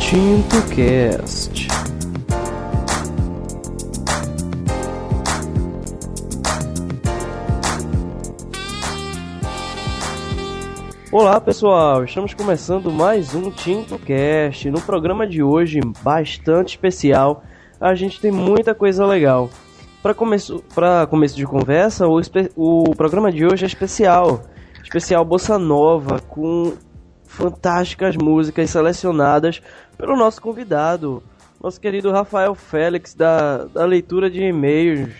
TintoCast. Olá pessoal, estamos começando mais um TintoCast. No programa de hoje, bastante especial, a gente tem muita coisa legal. Para começo de conversa, o programa de hoje é especial Bossa Nova, com fantásticas músicas selecionadas pelo nosso convidado, nosso querido Rafael Félix, da leitura de e-mails.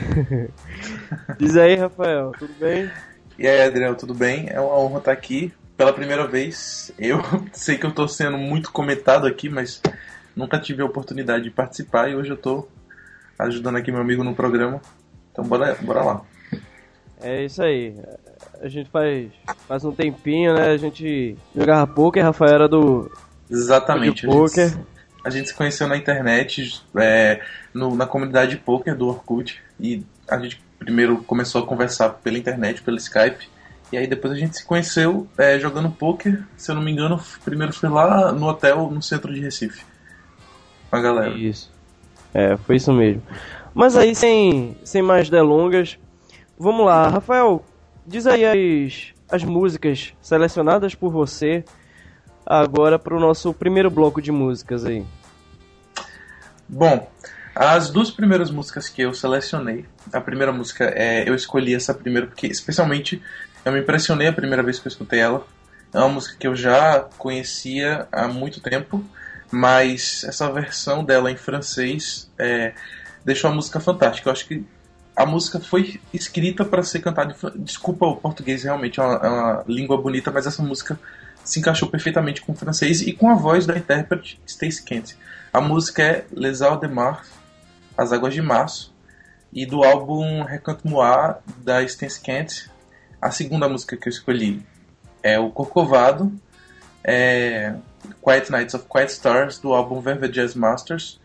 Diz aí, Rafael, tudo bem? E aí, Adriano, tudo bem? É uma honra estar aqui pela primeira vez. Eu sei que eu estou sendo muito comentado aqui, mas nunca tive a oportunidade de participar e hoje eu estou ajudando aqui meu amigo no programa. Então bora lá. É isso aí. A gente faz um tempinho, né? A gente jogava poker, Rafael era do... Exatamente. A gente se conheceu na internet, na comunidade de poker do Orkut, e a gente primeiro começou a conversar pela internet, pelo Skype, e aí depois a gente se conheceu jogando poker. Se eu não me engano, primeiro foi lá no hotel, no centro de Recife, com a galera. Isso. Foi isso mesmo. Mas aí, sem mais delongas, vamos lá. Rafael, diz aí as músicas selecionadas por você agora para o nosso primeiro bloco de músicas aí. Bom, as duas primeiras músicas que eu selecionei, a primeira música, eu escolhi essa primeira porque especialmente eu me impressionei a primeira vez que eu escutei ela. É uma música que eu já conhecia há muito tempo, mas essa versão dela em francês deixou a música fantástica. Eu acho que a música foi escrita para ser cantada Desculpa o português, realmente é uma língua bonita, mas essa música se encaixou perfeitamente com o francês e com a voz da intérprete Stacey Kent. A música é Les Eaux de Mars, As Águas de Março, e do álbum Raconte-moi, da Stacey Kent. A segunda música que eu escolhi é o Corcovado, Quiet Nights of Quiet Stars, do álbum Verve Jazz Masters,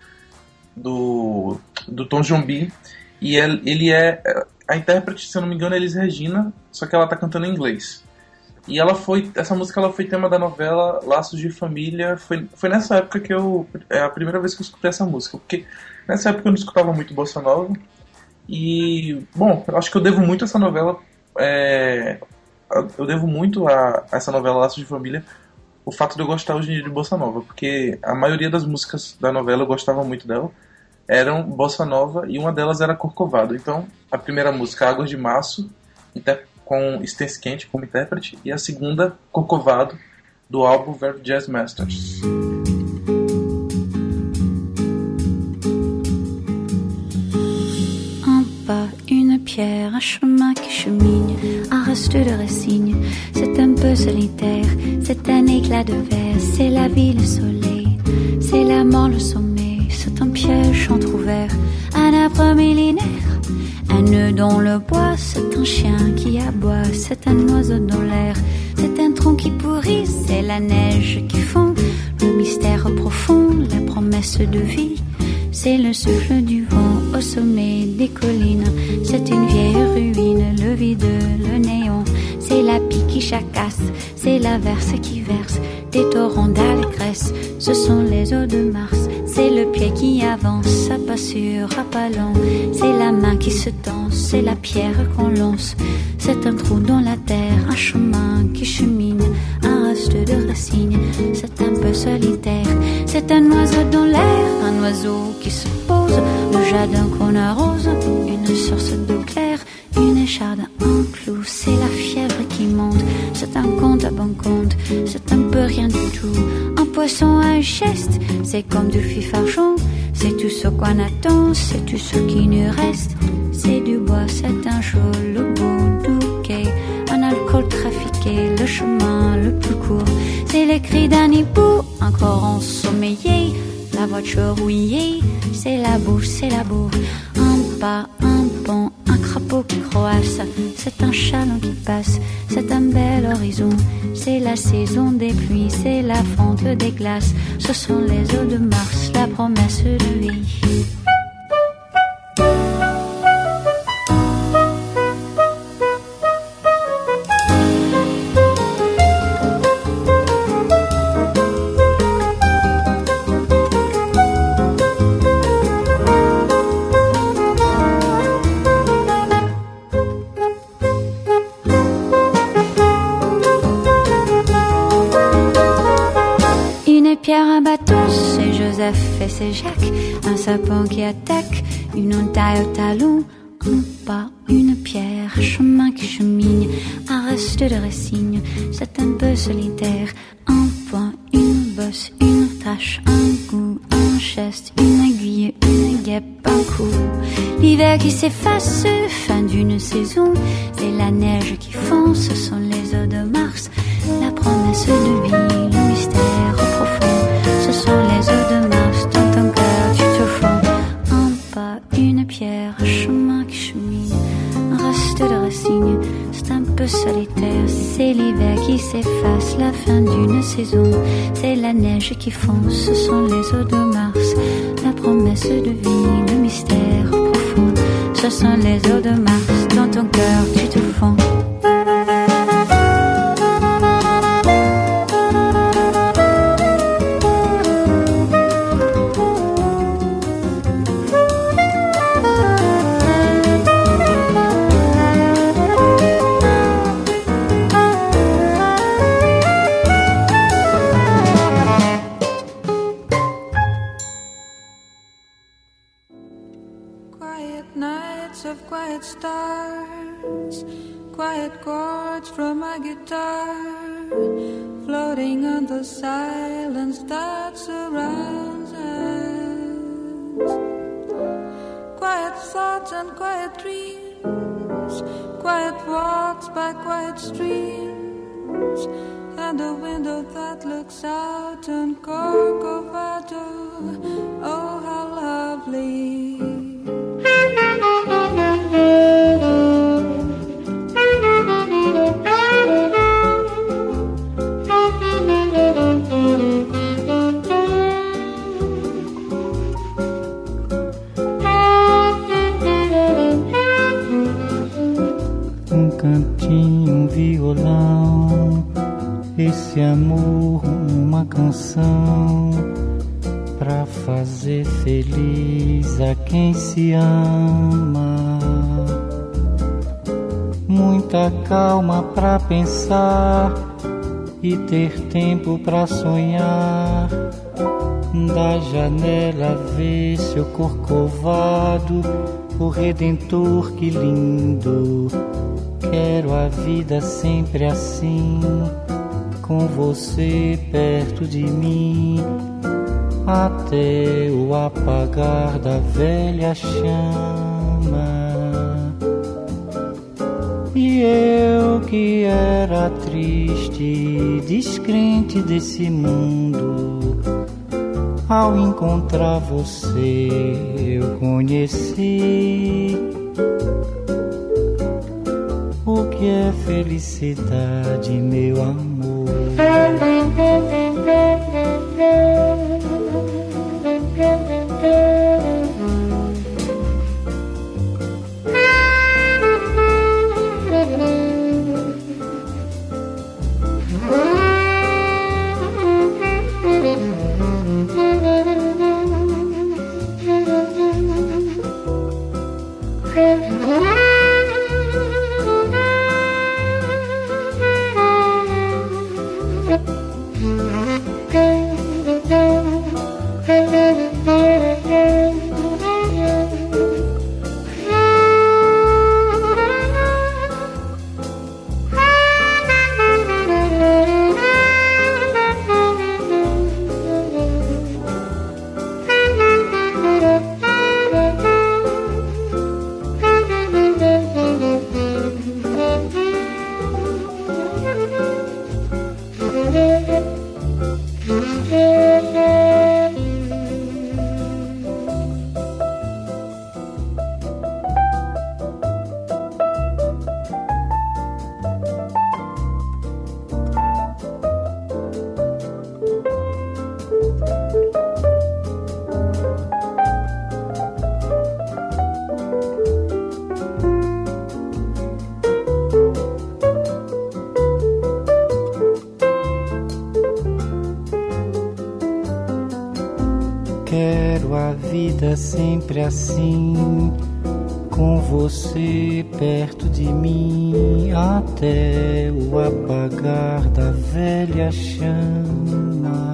do Tom Jobim. E ele é a intérprete, se eu não me engano, é Elis Regina, só que ela tá cantando em inglês. E essa música ela foi tema da novela Laços de Família. Foi nessa época que é a primeira vez que eu escutei essa música, porque nessa época eu não escutava muito Bossa Nova. E, bom, eu acho que eu devo muito essa novela, eu devo muito a essa novela Laços de Família o fato de eu gostar hoje em dia de Bossa Nova, porque a maioria das músicas da novela eu gostava muito dela, eram Bossa Nova, e uma delas era Corcovado. Então, a primeira música, Águas de Março, com Stacey Kent como intérprete, e a segunda, Corcovado, do álbum Verve Jazz Masters. Un pas, une pierre, un chemin qui chemine, un reste de racines, c'est un peu solitaire, c'est un éclat de verre, c'est la vie, le soleil, c'est la mort, le sommeil, c'est un piège entrouvert, un arbre millénaire, un nœud dans le bois, c'est un chien qui aboie, c'est un oiseau dans l'air, c'est un tronc qui pourrit, c'est la neige qui fond, le mystère profond, la promesse de vie, c'est le souffle du vent au sommet des collines, c'est une vieille ruine, le vide, le néant, c'est la pie qui chacasse, c'est l'averse qui verse, des torrents d'allégresse, ce sont les eaux de Mars, c'est le pied qui avance, à pas sûr, à pas lent, c'est la main qui se tend, c'est la pierre qu'on lance, c'est un trou dans la terre, un chemin qui chemine, un reste de racines, c'est un peu solitaire, c'est un oiseau dans l'air, un oiseau qui se pose, le jardin qu'on arrose, une source d'eau claire, une écharde, un clou, c'est la fièvre qui monte, c'est un compte à bon compte, c'est un peu rien du tout, un poisson à un geste, c'est comme du fifarchon, c'est tout ce qu'on attend, c'est tout ce qui nous reste, c'est du bois, c'est un chaud, le bout du quai, un alcool trafiqué, le chemin le plus court, c'est les cris d'un hibou, encore ensommeillé, la voiture rouillée, c'est la bouche, un pas, un pont, un crapaud qui croasse, c'est un chaland qui passe, c'est un bel horizon, c'est la saison des pluies, c'est la fonte des glaces, ce sont les eaux de Mars, la promesse de vie. Pierre, un bateau, c'est Joseph et c'est Jacques. Un sapin qui attaque, une entaille au talon. Un pas, une pierre, un chemin qui chemine, un reste de racine, c'est un peu solitaire. Un point, une bosse, une tache, un goût, un geste, une aiguille, une guêpe, un coup. L'hiver qui s'efface, fin d'une saison, c'est la neige qui fond, ce sont les eaux de Mars. La promesse de vie, le mystère profond, ce sont les eaux de Mars, dans ton cœur tu te fonds. Un pas, une pierre, un chemin qui chemine, un reste de racine, c'est un peu solitaire. C'est l'hiver qui s'efface, la fin d'une saison, c'est la neige qui fond, ce sont les eaux de Mars. La promesse de vie, le mystère profond, ce sont les eaux de Mars, dans ton cœur tu te fonds. Quiet stars, quiet chords from my guitar, floating on the silence that surrounds us. Quiet thoughts and quiet dreams, quiet walks by quiet streams, and a window that looks out on Corcovado. Oh, how lovely. Um cantinho, um violão, esse amor, uma canção, pra fazer feliz a quem se ama. Muita calma pra pensar e ter tempo pra sonhar. Da janela ver seu corcovado, o Redentor, que lindo. Quero a vida sempre assim, com você perto de mim, até o apagar da velha chama. E eu que era triste, descrente desse mundo, ao encontrar você eu conheci o que é felicidade, meu amor. Quero a vida sempre assim, com você perto de mim até o apagar da velha chama.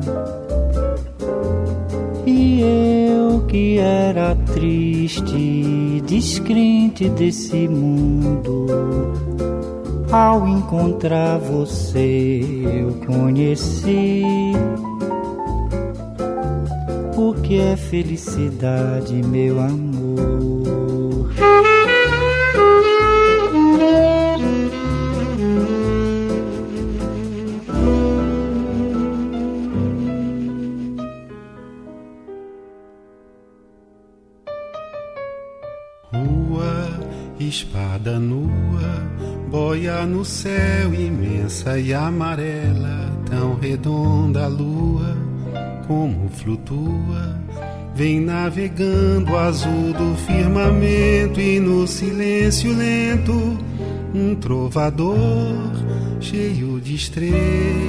E eu que era triste, descrente desse mundo, ao encontrar você eu conheci o que é felicidade, meu amor. Rua, espada nua, boia no céu imensa e amarela, tão redonda a lua, como flutua, vem navegando o azul do firmamento, e no silêncio lento um trovador cheio de estrelas.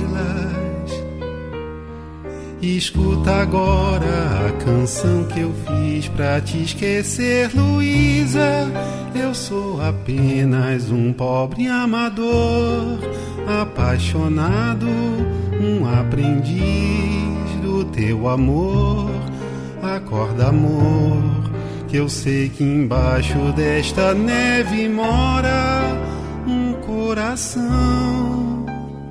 Escuta agora a canção que eu fiz pra te esquecer, Luísa. Eu sou apenas um pobre amador, apaixonado, um aprendiz do teu amor. Acorda, amor, que eu sei que embaixo desta neve mora um coração.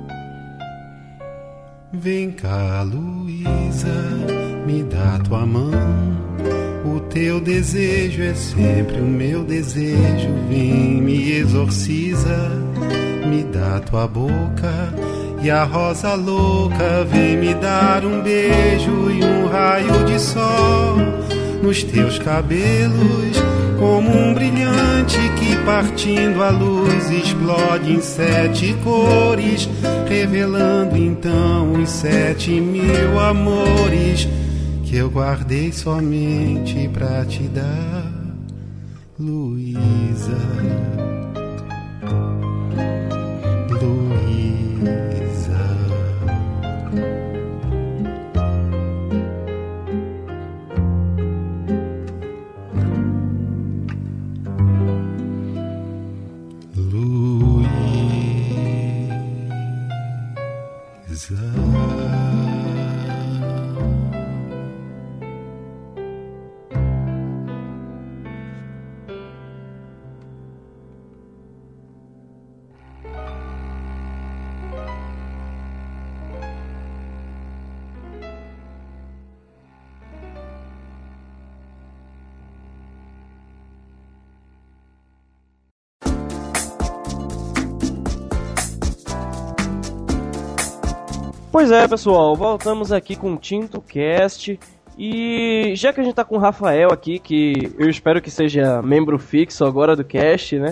Vem cá, Luísa, me dá tua mão. O teu desejo é sempre o meu desejo. Vem, me exorciza, me dá tua boca. E a rosa louca vem me dar um beijo e um raio de sol nos teus cabelos, como um brilhante que partindo a luz explode em 7 cores, revelando então os 7.000 amores que eu guardei somente pra te dar, Luísa. Pois é, pessoal, voltamos aqui com o TintoCast. E já que a gente tá com o Rafael aqui, que eu espero que seja membro fixo agora do cast, né?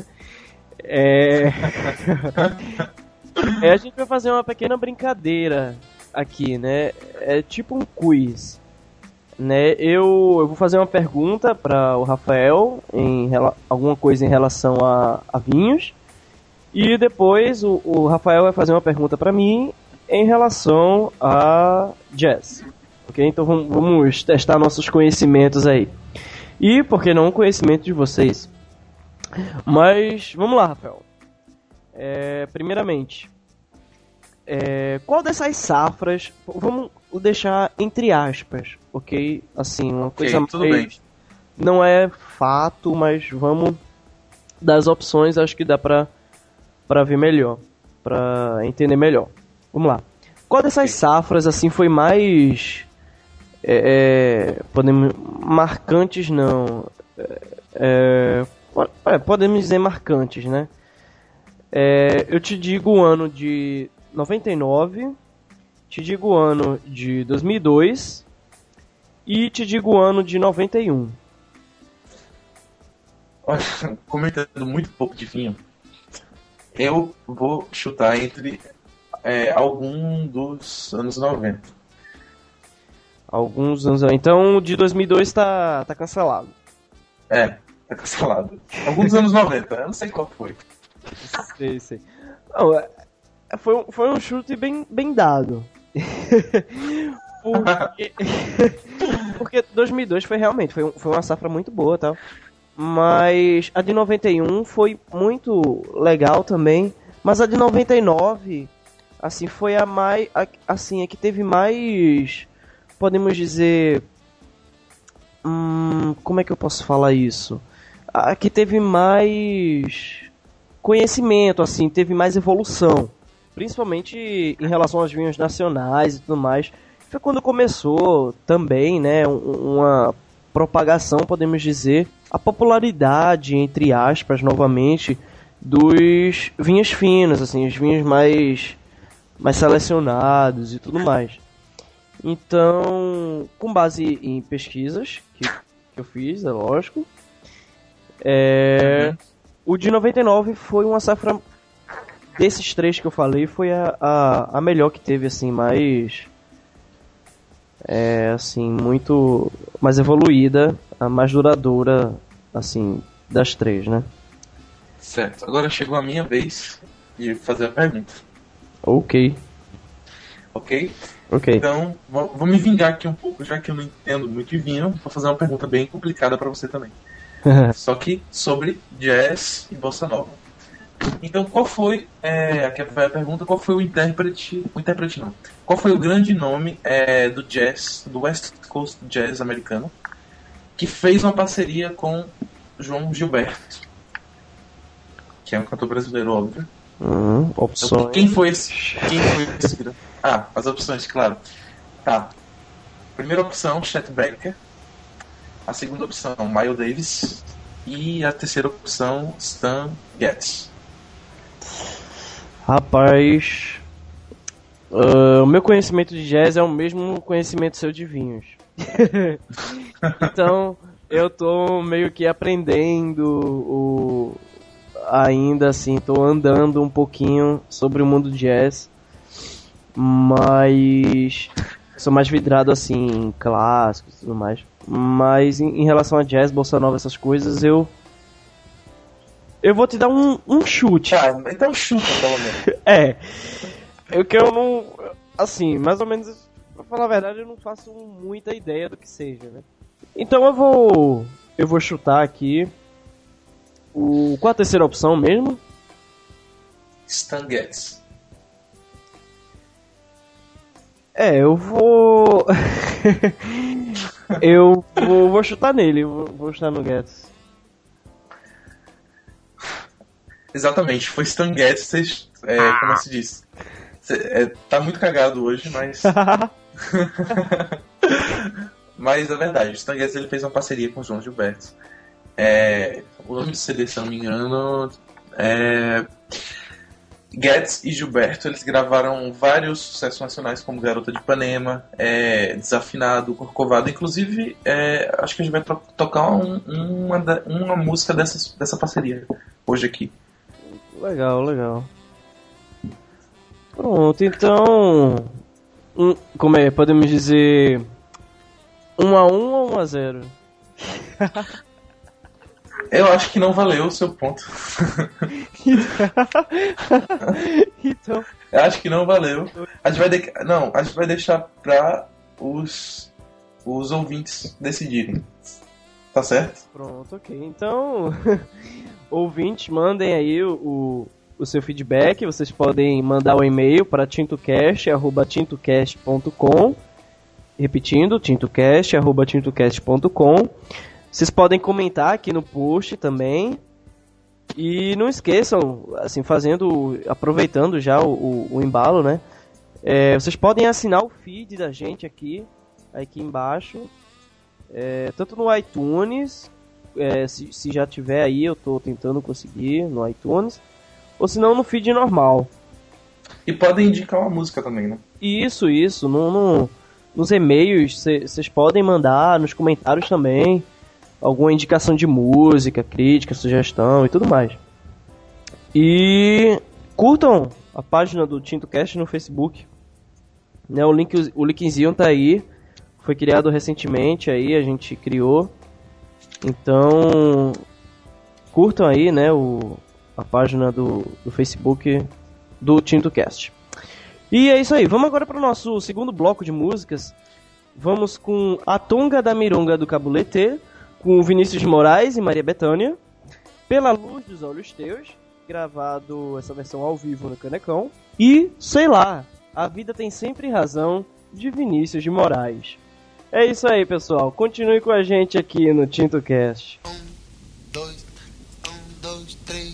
A gente vai fazer uma pequena brincadeira aqui, né? É tipo um quiz, né? Eu vou fazer uma pergunta para o Rafael em alguma coisa em relação a vinhos, e depois o Rafael vai fazer uma pergunta para mim em relação a jazz. Ok? Então vamos testar nossos conhecimentos aí. E, por que não, o conhecimento de vocês. Mas, vamos lá, Rafael. Primeiramente, qual dessas safras... Vamos deixar entre aspas, ok? Assim, uma coisa tudo bem. Não é fato, mas vamos... Das opções, acho que dá pra ver melhor. Pra entender melhor. Vamos lá. Qual dessas safras, assim, foi mais... marcantes, não... podemos dizer marcantes, né? Eu te digo o ano de 99, te digo o ano de 2002 e te digo o ano de 91. Olha, comentando muito pouco de vinho, eu vou chutar entre algum dos anos 90. Alguns anos... Então, de 2002 tá cancelado. Tá cancelado. Alguns anos 90, eu não sei qual foi. Sei. Não, foi um chute bem dado. Porque 2002 foi realmente... Foi uma safra muito boa, tá? Mas a de 91 foi muito legal também. Mas a de 99, assim, foi a mais... Assim, a que teve mais... Podemos dizer... como é que eu posso falar isso? A que teve mais conhecimento, assim, teve mais evolução. Principalmente em relação aos vinhos nacionais e tudo mais. Foi quando começou também, né, uma propagação, podemos dizer, a popularidade, entre aspas, novamente, dos vinhos finos, assim, os vinhos mais selecionados e tudo mais. Então, com base em pesquisas que eu fiz, é lógico, o de 99 foi uma safra, desses três que eu falei, foi a melhor que teve, assim, mais... assim, muito mais evoluída, a mais duradoura, assim, das três, né? Certo, agora chegou a minha vez de fazer a pergunta. Ok. Então, vou me vingar aqui um pouco, já que eu não entendo muito de vinho, vou fazer uma pergunta bem complicada pra você também. Só que sobre jazz e bossa nova. Então, qual foi, aqui foi a pergunta, qual foi o intérprete não, qual foi o grande nome do jazz, do West Coast Jazz americano, que fez uma parceria com João Gilberto, que é um cantor brasileiro, óbvio. Opções. Então, quem foi esse? As opções, claro. Tá. Primeira opção, Chet Baker. A segunda opção, Miles Davis. E a terceira opção, Stan Getz. Rapaz, o meu conhecimento de jazz é o mesmo conhecimento seu de vinhos. Então, eu tô meio que aprendendo ainda assim, tô andando um pouquinho sobre o mundo jazz, mas sou mais vidrado assim em clássicos e tudo mais. Mas em relação a jazz, bossa nova, essas coisas, eu vou te dar um chute. Então chuta, pelo menos. Que eu não... Assim, mais ou menos, pra falar a verdade, eu não faço muita ideia do que seja, né? Então eu vou chutar aqui qual a terceira opção mesmo? Stan Getz. Eu vou... eu vou chutar nele, vou chutar no Getz. Exatamente, foi Stan Getz, como se diz. Tá muito cagado hoje, mas... Mas é verdade, o Stan Getz ele fez uma parceria com o João Gilberto. O nome do CD, se eu não me engano, Getz e Gilberto, eles gravaram vários sucessos nacionais como Garota de Ipanema, Desafinado, Corcovado. Inclusive, acho que a gente vai tocar uma música dessa parceria hoje aqui. Legal. Pronto, então... como podemos dizer... 1-1 ou 1-0? Eu acho que não valeu o seu ponto. Então... Eu acho que não valeu. A gente vai deixar pra os ouvintes decidirem. Tá certo? Pronto, ok. Então, ouvintes, mandem aí o seu feedback. Vocês podem mandar um e-mail para tintocast@tintocast.com. Repetindo, tintocast@tintocast.com. Vocês podem comentar aqui no post também. E não esqueçam, assim, aproveitando já o embalo, né? Vocês podem assinar o feed da gente aqui embaixo. Tanto no iTunes, se já tiver aí, eu tô tentando conseguir no iTunes, ou se não no feed normal. E podem indicar uma música também, né? Isso, nos e-mails vocês podem mandar, nos comentários também, alguma indicação de música, crítica, sugestão e tudo mais. E curtam a página do TintoCast no Facebook, né? O linkzinho tá aí. Foi criado recentemente, aí a gente criou. Então, curtam aí, né, a página do Facebook do TintoCast. E é isso aí, vamos agora para o nosso segundo bloco de músicas. Vamos com A Tonga da Mironga do Cabulete, com Vinícius de Moraes e Maria Bethânia. Pela Luz dos Olhos Teus, gravado essa versão ao vivo no Canecão. E, sei lá, A Vida Tem Sempre Razão, de Vinícius de Moraes. É isso aí, pessoal. Continue com a gente aqui no TintoCast. 1, 2, 3.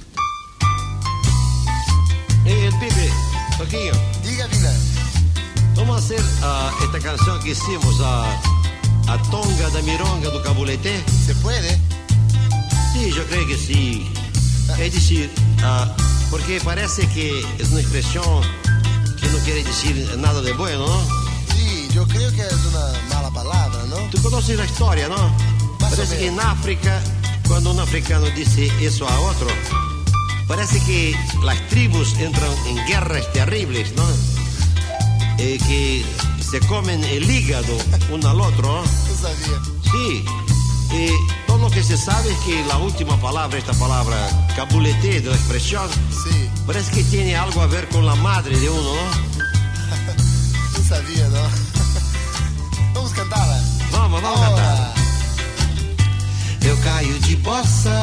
El Pipe, Toquinho. Diga, vida. Vamos hacer esta canción que hicimos, a Tonga da Mironga do Cabulete. ¿Se puede? Sí, yo creo que sí. Es decir, porque parece que es una expresión que no quiere decir nada de bueno, ¿no? Sí, yo creo que es una mala palabra, ¿no? Tú conoces la historia, ¿no? Parece que en África, cuando un africano dice eso a otro, parece que las tribus entran en guerras terribles, ¿no? Que se comen el hígado uno al otro, ¿no? No sabía. Sí. Todo lo que se sabe es que la última palabra, esta palabra cabulete de la expresión, Sí. parece que tiene algo a ver con la madre de uno, ¿no? No sabía, ¿no? Vamos cantarla. Vamos cantar. Eu caio de bossa,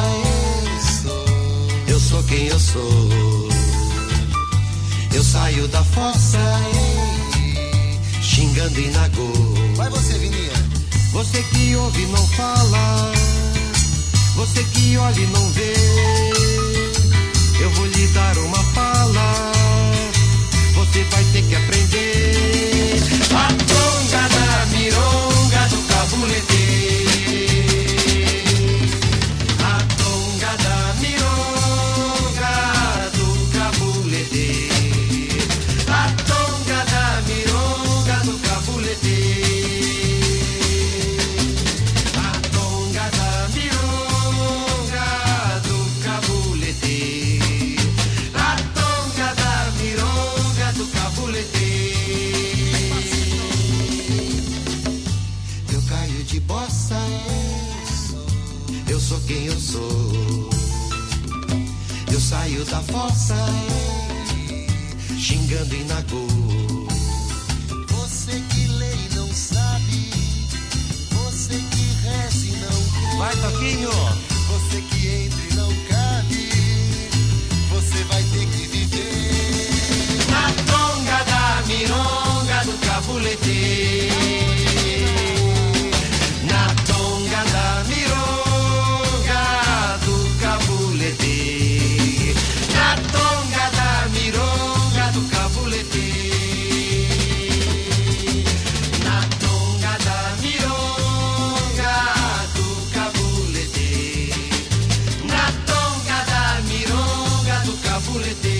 eu sou quem eu sou. Eu saio da fossa, xingando e nagô. Vai você, Vininha. Você que ouve não fala, você que olha e não vê. Eu vou lhe dar uma fala, você vai ter que aprender. A tonga da mironga do cabulete. A tonga da mironga do cabulete. A tonga da mironga do cabulete. Eu sou quem eu sou. Eu saio da fossa, xingando e nagô. Você que lê e não sabe, você que reza e não crê. Vai, Toquinho! Você que entra e não cabe, você vai ter que viver. Na tonga da mironga do cabulete. Na tonga da mironga do cabulete. Na tonga da mironga do cabulete. Na tonga da mironga do cabulete. Na tonga da mironga do cabulete.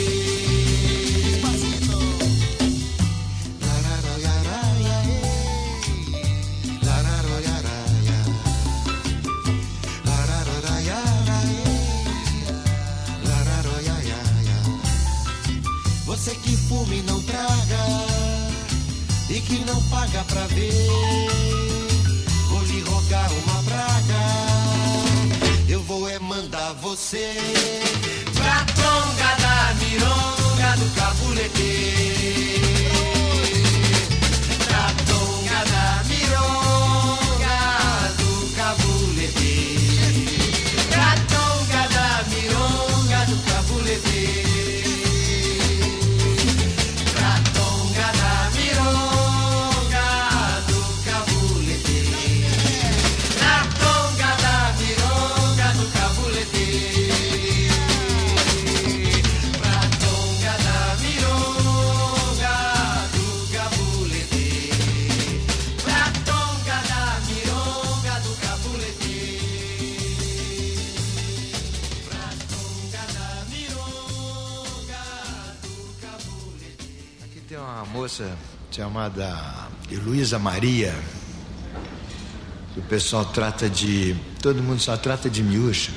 Você que fuma e não traga, e que não paga pra ver, vou lhe rogar uma praga. Eu vou mandar você pra tonga da mironga do cabulete. Pra tonga da mironga do cabulete. Pra tonga da mironga do cabulete. Tem uma moça chamada Heloísa Maria, que o pessoal trata de... todo mundo só trata de miúcha.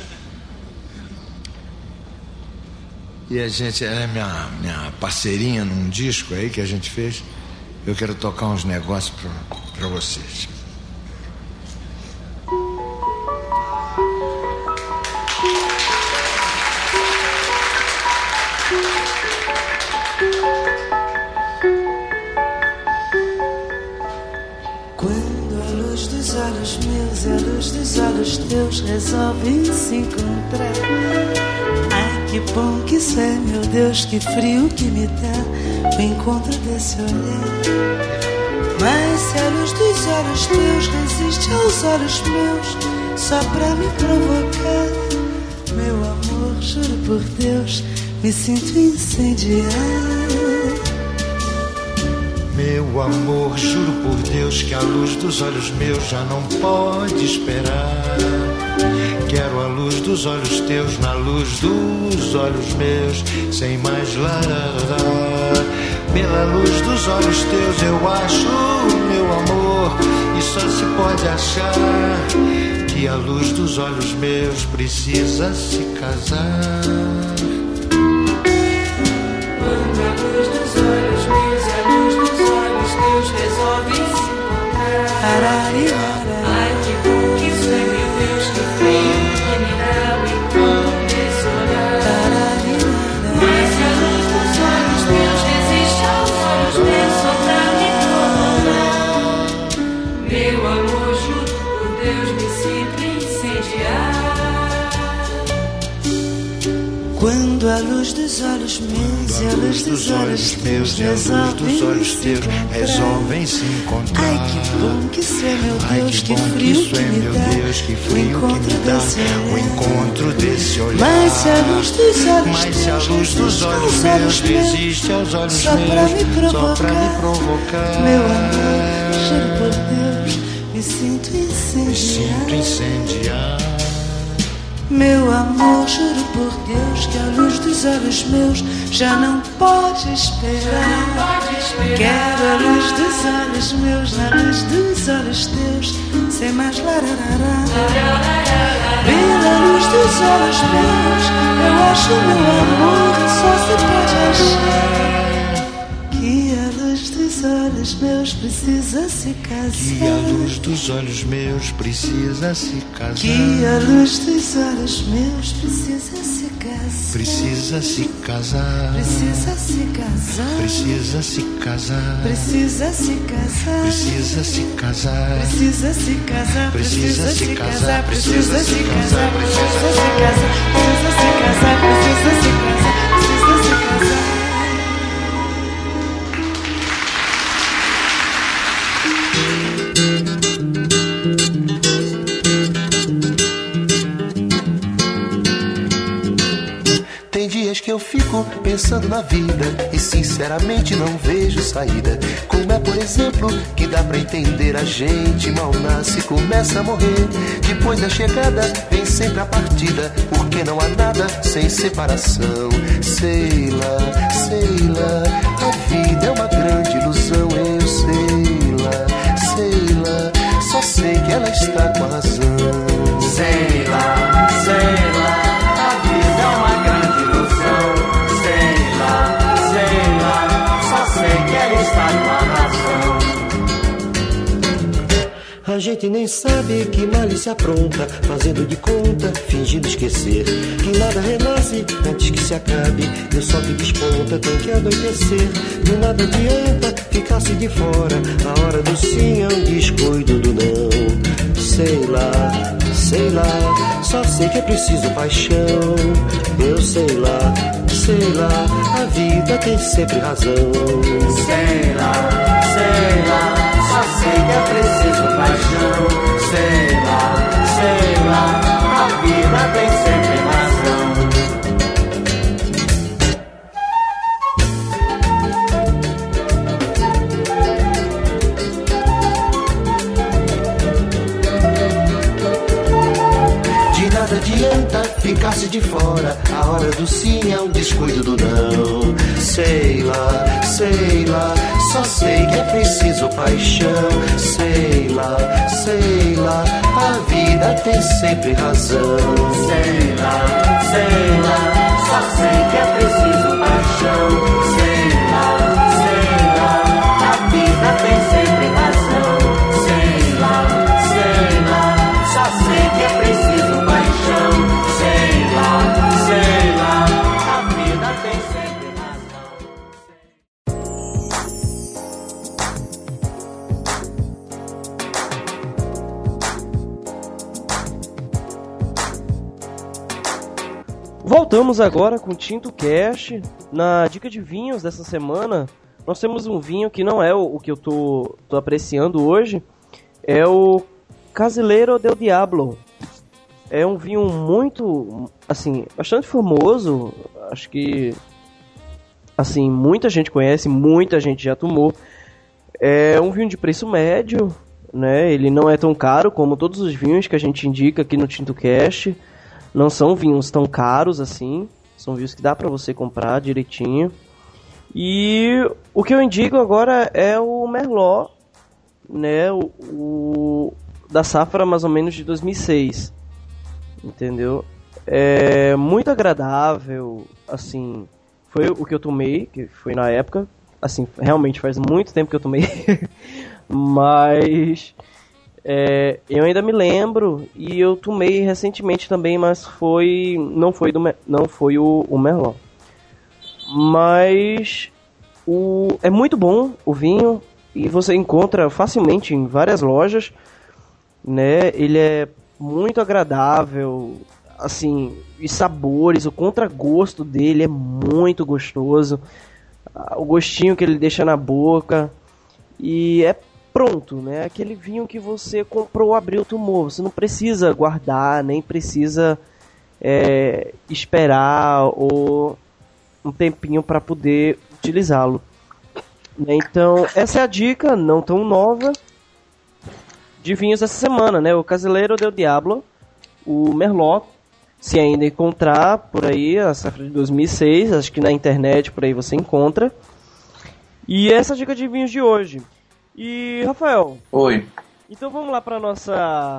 E a gente, ela é minha parceirinha num disco aí que a gente fez. Eu quero tocar uns negócios pra vocês. Quando a luz luz dos olhos meus e a luz dos olhos teus resolvem se encontrar. Ai, que bom que isso é, meu Deus, que frio que me dá o encontro desse olhar. Mas se a luz dos olhos teus resiste aos olhos meus só pra me provocar, meu amor, juro por Deus, me sinto incendiar. Meu amor, juro por Deus que a luz dos olhos meus já não pode esperar. Quero a luz dos olhos teus na luz dos olhos meus, sem mais larará. Pela luz dos olhos teus eu acho, meu amor, e só se pode achar que a luz dos olhos meus precisa se casar. Quando a luz dos olhos meus e a luz dos olhos teus resolvem se encontrar. Ai, que bom que isso é, meu Deus, que frio que me dá o encontro desse olhar. Mas se a luz dos olhos teus resiste aos olhos meus só pra me provocar, meu amor, juro por Deus, me sinto incendiar. Quando a luz dos olhos meus e a luz dos olhos teus resolvem se encontrar. Ai, que bom que isso é, meu Deus, que frio que me dá o encontro desse olhar. Mas se a luz dos olhos meus resiste aos olhos só meus só pra me provocar, meu amor, juro por Deus, me sinto incendiar. Meu amor, juro por Deus que a luz dos olhos meus já não pode esperar. Quero a luz dos olhos meus na luz dos olhos teus, sem mais lararará. Pela luz dos olhos meus eu acho, meu amor, que só se pode achar que a luz dos olhos meus precisa se casar. Que a luz dos olhos meus precisa se casar. Que a luz dos olhos meus precisa se casar. Precisa se casar. Precisa se casar. Precisa se casar. Precisa se casar. Precisa se casar. Precisa se casar. Precisa se casar. Precisa se casar. Precisa se casar. Precisa se casar. Precisa se casar. Precisa se casar. Que eu fico pensando na vida e sinceramente não vejo saída. Como é, por exemplo, que dá pra entender a gente mal nasce e começa a morrer. Depois da chegada vem sempre a partida, porque não há nada sem separação. Sei lá, a vida é uma grande ilusão. Eu sei lá, só sei que ela está com a razão. Sei lá, a vida é uma grande ilusão. A gente nem sabe que malícia apronta, fazendo de conta, fingindo esquecer que nada renasce antes que se acabe, e o sol que desponta tem que anoitecer. De nada adianta ficar-se de fora, a hora do sim é um descuido do não. Sei lá, só sei que é preciso paixão. Eu sei lá, a vida tem sempre razão. Sei lá, só sei que é preciso paixão. Sei lá, a vida tem sempre razão. De nada adianta ficar-se de fora, a hora do sim é um descuido do não. Sei lá, só sei que é preciso paixão. Sei lá, a vida tem sempre razão. Sei lá, só sei que é preciso paixão. Sei lá, a vida tem sempre razão. Sei lá, só sei que é preciso paixão. Sei lá, a vida tem sempre razão. voltamos agora com o Tinto Cast. Na dica de vinhos dessa semana, nós temos um vinho que não é o que eu tô apreciando hoje, é o Casileiro del Diablo. É um vinho muito, assim, bastante famoso, acho que, assim, muita gente conhece, muita gente já tomou. É um vinho de preço médio, né? Ele não é tão caro como todos os vinhos que a gente indica aqui no Tinto Cast. Não são vinhos tão caros assim, são vinhos que dá pra você comprar direitinho. E o que eu indico agora é o Merlot, né? O da safra mais ou menos de 2006, entendeu? É muito agradável, assim, foi o que eu tomei, que foi na época, assim, realmente faz muito tempo que eu tomei, mas eu ainda me lembro, e eu tomei recentemente também, mas não foi o Merlot. Mas é muito bom o vinho, e você encontra facilmente em várias lojas, né? Ele é muito agradável, assim, os sabores, o contragosto dele é muito gostoso, o gostinho que ele deixa na boca, e é pronto, né? Aquele vinho que você comprou, abriu, tomou. Você não precisa guardar, nem precisa esperar ou um tempinho para poder utilizá-lo. Então, essa é a dica, não tão nova, de vinhos dessa semana, né? O Casileiro del Diablo, o Merlot, se ainda encontrar por aí, a safra de 2006, acho que na internet por aí você encontra. E essa é a dica de vinhos de hoje. E, Rafael. Oi. Então vamos lá para nosso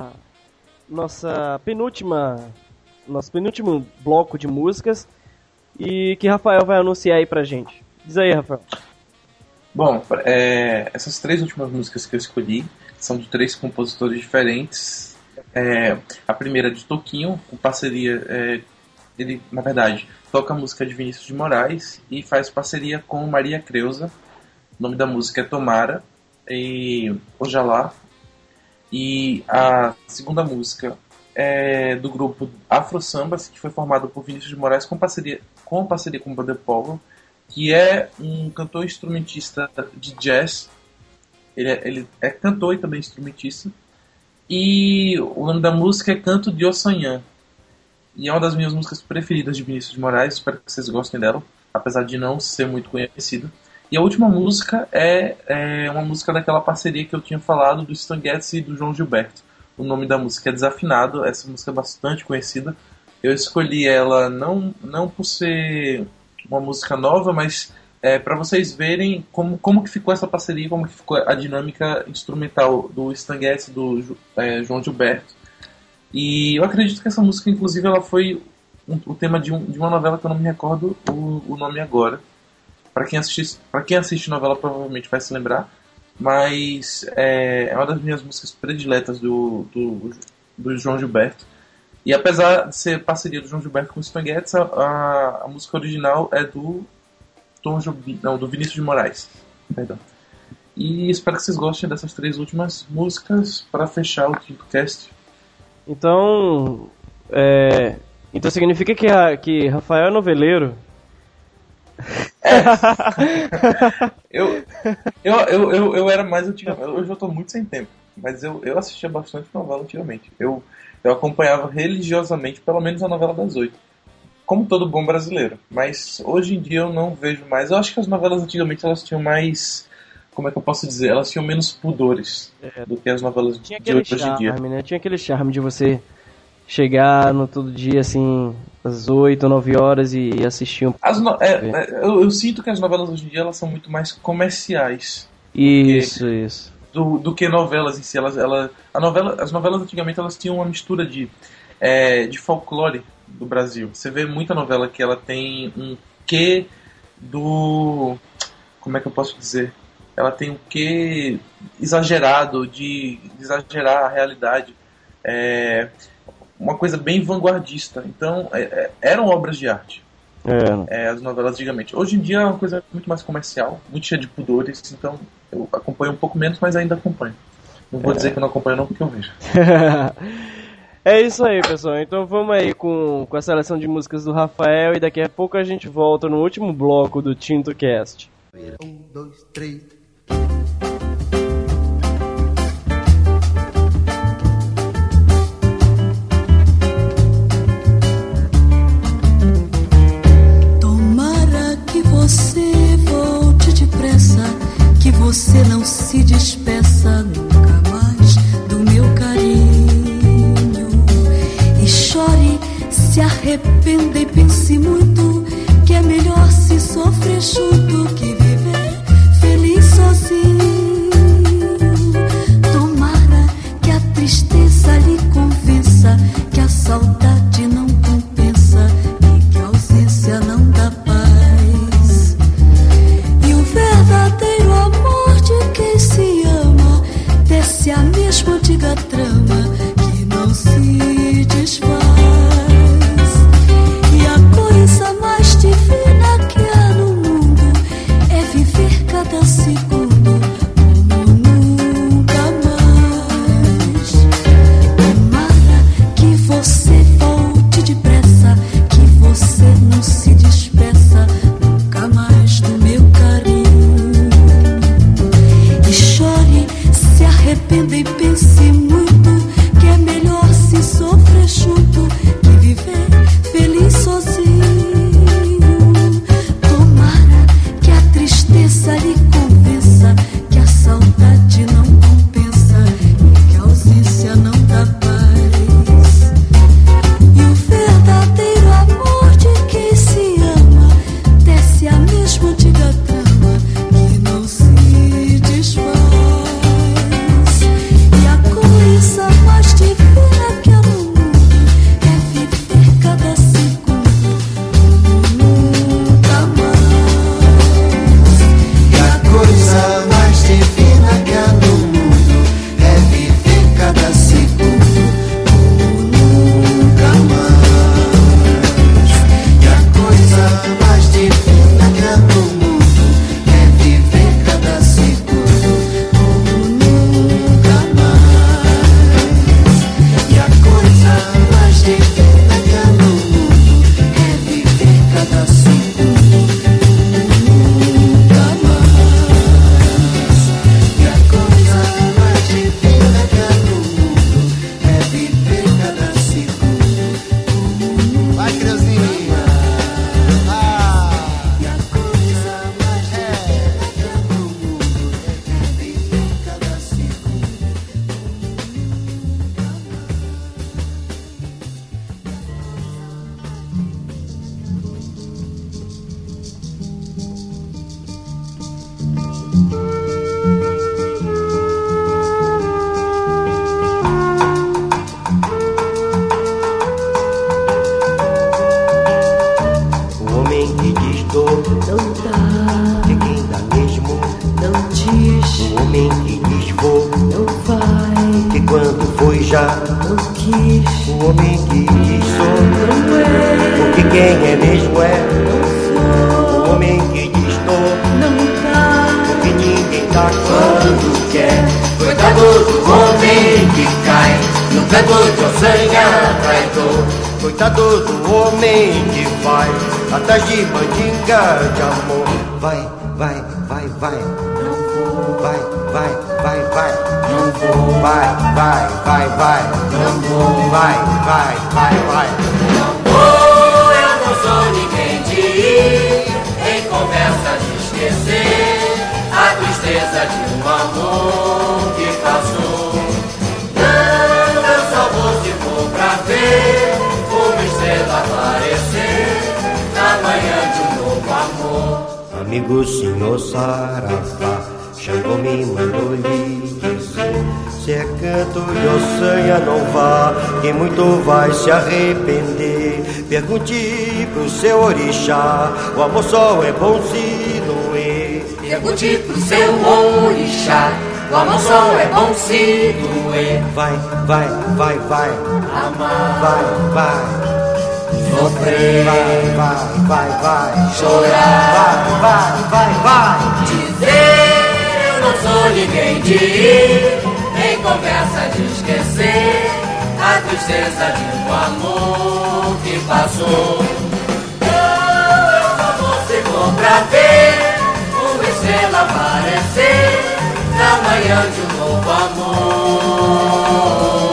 penúltimo bloco de músicas, e que Rafael vai anunciar aí pra gente. Diz aí, Rafael. Bom, essas 3 últimas músicas que eu escolhi são de 3 compositores diferentes. A primeira é de Toquinho, com parceria. Ele, na verdade, toca a música de Vinícius de Moraes e faz parceria com Maria Creuza. O nome da música é Tomara e Ojalá. E a segunda música é do grupo Afro Sambas, que foi formado por Vinícius de Moraes com parceria com o Baden Powell, que é um cantor instrumentista de jazz. Ele é cantor e também instrumentista. E o nome da música é Canto de Ossanhã. E é uma das minhas músicas preferidas de Vinícius de Moraes. Espero que vocês gostem dela, apesar de não ser muito conhecida. E a última música é uma música daquela parceria que eu tinha falado, do Stan Getz e do João Gilberto. O nome da música é Desafinado. Essa música é bastante conhecida. Eu escolhi ela não por ser uma música nova, mas para vocês verem como que ficou essa parceria, como que ficou a dinâmica instrumental do Stan Getz e do João Gilberto. E eu acredito que essa música, inclusive, ela foi o tema de uma novela que eu não me recordo o nome agora. Para quem assiste novela provavelmente vai se lembrar, mas é uma das minhas músicas prediletas do João Gilberto. E apesar de ser parceria do João Gilberto com o Stan Getz, a música original é do Vinícius de Moraes. Perdão. E espero que vocês gostem dessas 3 últimas músicas para fechar o TintoCast. Então significa que Rafael é noveleiro. Eu era mais antigamente. Hoje eu tô muito sem tempo, mas eu assistia bastante novela antigamente. Eu acompanhava religiosamente pelo menos a novela das 8, como todo bom brasileiro. Mas hoje em dia eu não vejo mais. Eu acho que as novelas antigamente elas tinham mais, como é que eu posso dizer, elas tinham menos pudores do que as novelas de hoje em dia. Né? Tinha aquele charme de você chegar no todo dia, assim, às 8 ou 9 horas e assistir eu sinto que as novelas hoje em dia elas são muito mais comerciais. Isso. Do que novelas em si. As novelas antigamente elas tinham uma mistura de folclore do Brasil. Você vê muita novela que ela tem um quê do... Como é que eu posso dizer? Ela tem um quê exagerado, de exagerar a realidade. Uma coisa bem vanguardista. Então, eram obras de arte. As novelas antigamente. Hoje em dia é uma coisa muito mais comercial, muito cheia de pudores. Então, eu acompanho um pouco menos, mas ainda acompanho. Não vou dizer que eu não acompanho não, porque eu vejo. É isso aí, pessoal. Então vamos aí com a seleção de músicas do Rafael e daqui a pouco a gente volta no último bloco do TintoCast. 1, 2, 3. Tomara que você volte depressa, que você não se despeça nunca mais do meu carinho. E chore, se arrependa e pense muito, que é melhor se sofrer junto que viver feliz sozinho. Tomara que a tristeza lhe convença que a saudade não compensa e que a ausência não dá paz. E o verdadeiro amor de quem se ama desce a mesma antiga trama que não se desfaz. E a coisa mais divina que há no mundo é viver cada segundo como nunca mais. Tomara que você volte depressa, que você não se despeça nunca mais do meu carinho. E chore, se arrependa e pense muito, que é melhor se sofrer junto que viver feliz sozinho. Tomara que a tristeza lhe convença que a saudade não compensa e que a ausência não dá paz. E o verdadeiro amor de quem se ama desce a mesma antiga trama que não se desfaz. E a coisa mais divina que há no mundo é viver cada segundo como nunca mais. E a coisa mais divina que há no mundo é viver cada segundo como nunca mais. E a coisa mais divina que há no mundo é viver cada segundo como nunca mais. E a coisa mais divina que há no mundo é viver cada segundo nunca mais. E a coisa mais divina que há no mundo é viver cada segundo. Vai, criancinha. E a coisa mais divina que há no mundo é viver cada segundo. O homem que diz dor Não dá, de quem dá mesmo. não diz, O homem que diz vou, não vai, que quando foi já. não quis, O homem que diz sou, não é, porque quem é mesmo é. não sou, O homem que diz dor, não dá, porque ninguém dá quando quer. Coitado do homem que cai no canto de ossanha traidor. Coitado do homem que vai atrás de mandinga de amor. Vai, vai, vai, vai. não vou, Vai, vai, vai, vai. Não vou, Vai, vai, vai, vai. não vou, Vai, vai, vai, vai. não vou. Eu não sou ninguém de ir em conversa de esquecer a tristeza de um amor que passou. Não, eu só vou se for pra ver uma estrela aparecer na manhã de um novo amor. Amigo senhor Saravá, Xangô me mandou lhe dizer: se é canto de ossanha não vá, que muito vai se arrepender. Pergunte pro seu orixá, o amor só é bom se doer. Pergunte pro seu orixá, o amor só é bom se doer. Vai, vai, vai, vai. Amar, Vai, vai. sofrer, Vai, vai, vai, vai. chorar, Vai, vai, vai, vai. dizer eu não sou ninguém de ir em conversa de esquecer a tristeza de um amor que passou. Eu só vou se for pra ver uma estrela aparecer na manhã de um novo amor.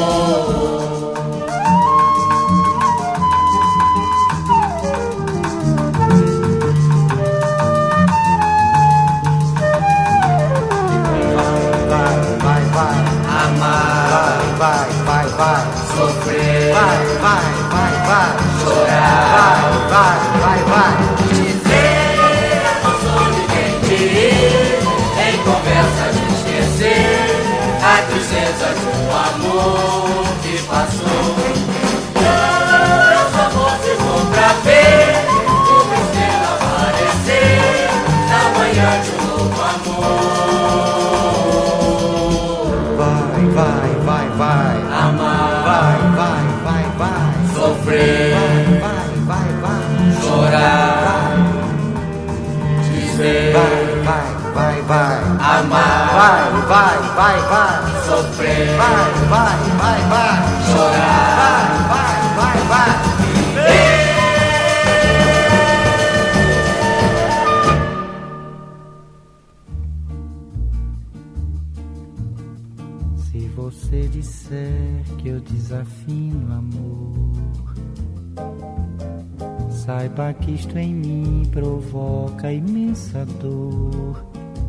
Vai, sofrer, vai, chorar, vai, dizer não sou ninguém de ir, em conversa de esquecer a tristeza de um amor que passou. Eu só vou se for pra ver uma estrela aparecer na manhã de um novo amor. Vai, amar, vai, sofrer, vai, chorar, dizer, vai, amar, vai, sofrer, vai, chorar, vai. Se você disser que eu desafino amor, saiba que isto em mim provoca imensa dor.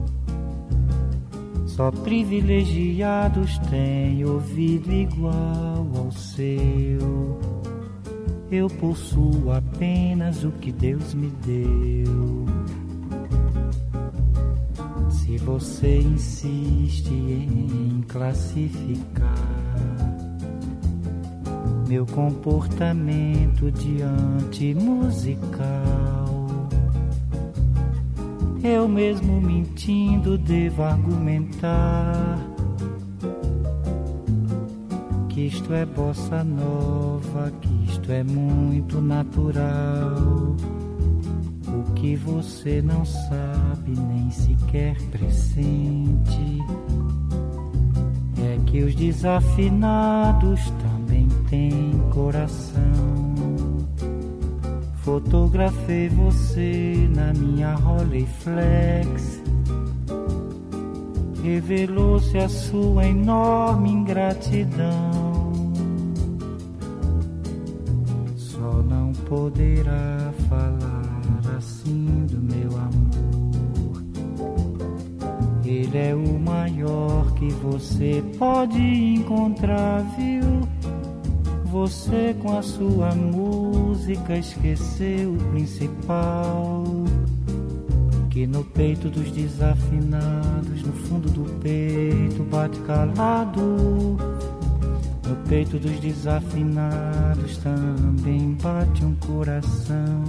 Só privilegiados têm ouvido igual ao seu. Eu possuo apenas o que Deus me deu. Se você insiste em classificar meu comportamento diante musical, eu mesmo mentindo devo argumentar que isto é bossa nova, que isto é muito natural. O que você não sabe nem sequer pressente é que os desafinados também têm coração. Fotografei você na minha Rolleiflex, revelou-se a sua enorme ingratidão. Só não poderá falar assim do meu amor. Ele é o maior que você pode encontrar, viu? Você com a sua música esqueceu o principal, que no peito dos desafinados, no fundo do peito bate calado. No peito dos desafinados também bate um coração.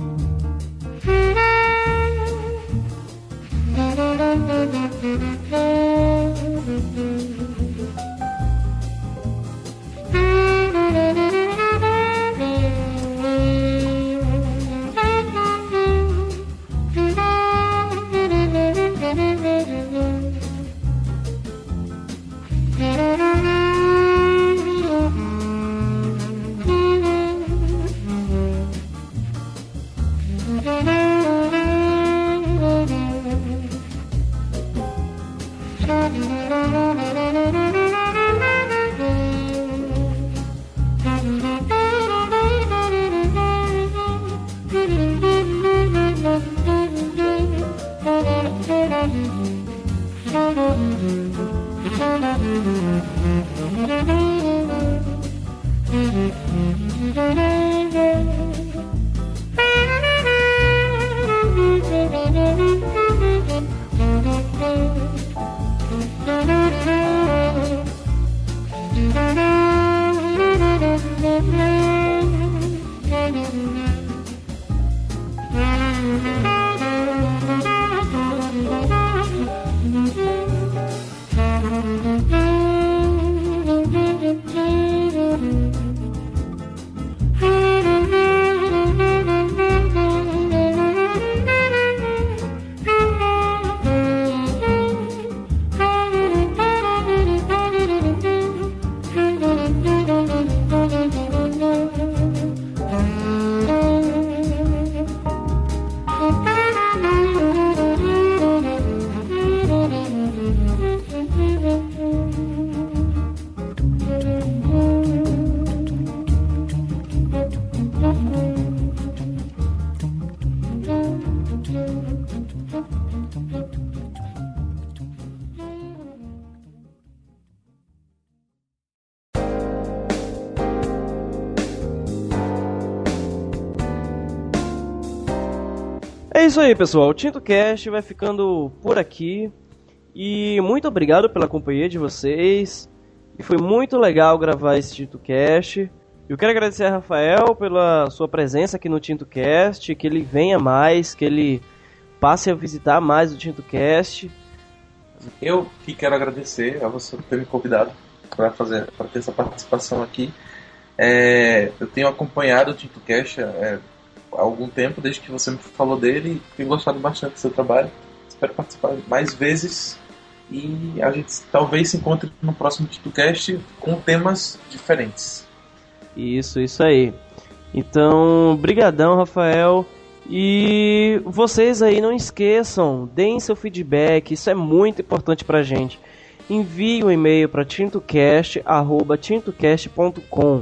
É isso aí, pessoal. O TintoCast vai ficando por aqui. E muito obrigado pela companhia de vocês. E foi muito legal gravar esse TintoCast. Eu quero agradecer a Rafael pela sua presença aqui no TintoCast. Que ele venha mais, que ele passe a visitar mais o TintoCast. Eu que quero agradecer a você por ter me convidado para ter essa participação aqui. Eu tenho acompanhado o TintoCast há algum tempo, desde que você me falou dele, e tenho gostado bastante do seu trabalho. Espero participar mais vezes e a gente talvez se encontre no próximo TintoCast com temas diferentes. Isso aí. Então, brigadão, Rafael. E vocês aí não esqueçam, deem seu feedback, isso é muito importante pra gente. Envie um e-mail para tintocast@tintocast.com,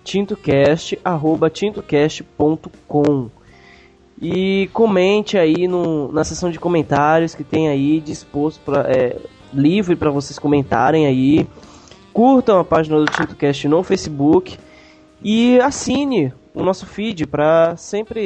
tintocast@tintocast.com, e comente aí na seção de comentários que tem aí disposto livre para vocês comentarem aí. Curtam a página do TintoCast no Facebook e assine o nosso feed para sempre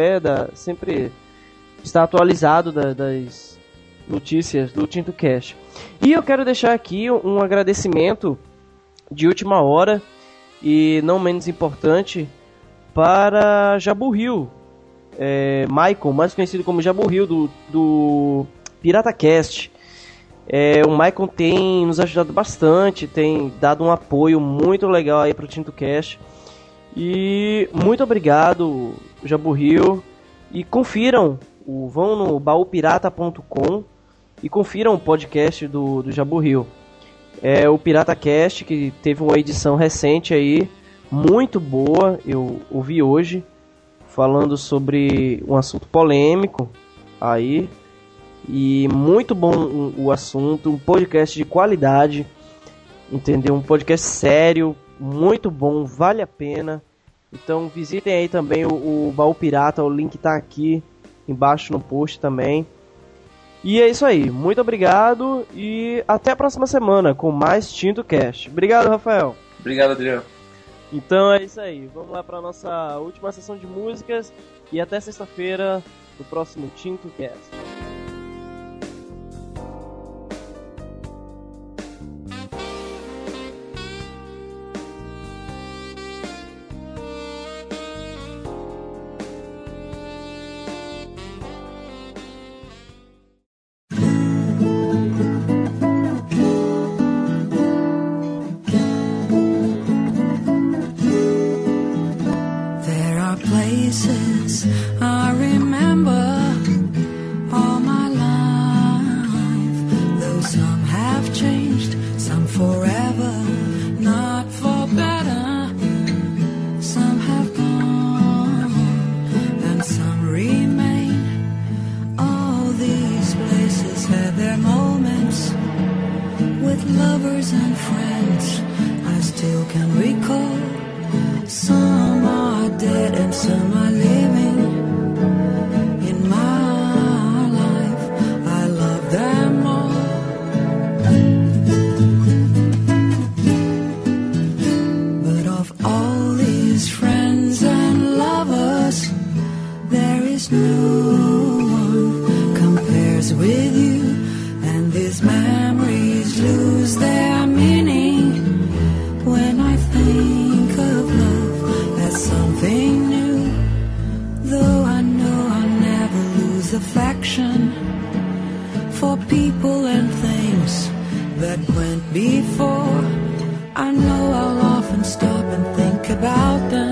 estar atualizado das notícias do TintoCast. E eu quero deixar aqui um agradecimento de última hora e não menos importante para Jabu Rio, Michael, mais conhecido como Jabu Rio do PirataCast. O Michael tem nos ajudado bastante, tem dado um apoio muito legal aí para o TintoCast. E muito obrigado, Jabu Rio. E confiram, vão no baupirata.com e confiram o podcast do Jabu Rio. O PirataCast, que teve uma edição recente aí, muito boa, eu ouvi hoje, falando sobre um assunto polêmico aí. E muito bom o assunto, um podcast de qualidade, entendeu? Um podcast sério, muito bom, vale a pena. Então visitem aí também o Baú Pirata, o link tá aqui embaixo no post também. E é isso aí, muito obrigado e até a próxima semana com mais TintoCast. Obrigado, Rafael. Obrigado, Adriano. Então é isso aí, vamos lá para nossa última sessão de músicas e até sexta-feira no próximo TintoCast. I remember all my life, though some have changed, some forever, not for better. Some have gone and some remain. All these places had their moments with lovers and friends I still can recall. Some are dead and some are living. In my life, I love them all. But of all these friends and lovers, there is no one compares with you. And these memories lose their meaning when I think of love as something new. Though I know I'll never lose affection for people and things that went before, I know I'll often stop and think about them.